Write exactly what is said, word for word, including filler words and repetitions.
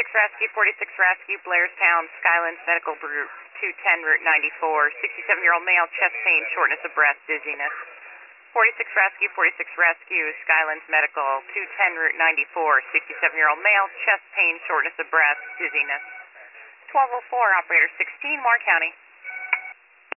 Rescue, forty-six Rescue, Blairstown, Skylands Medical Group, two ten Route ninety-four, sixty-seven-year-old male, chest pain, shortness of breath, dizziness. forty-six Rescue, forty-six Rescue, Skylands Medical, two ten Route ninety-four, sixty-seven-year-old male, chest pain, shortness of breath, dizziness. twelve oh four, Operator sixteen, Moore County.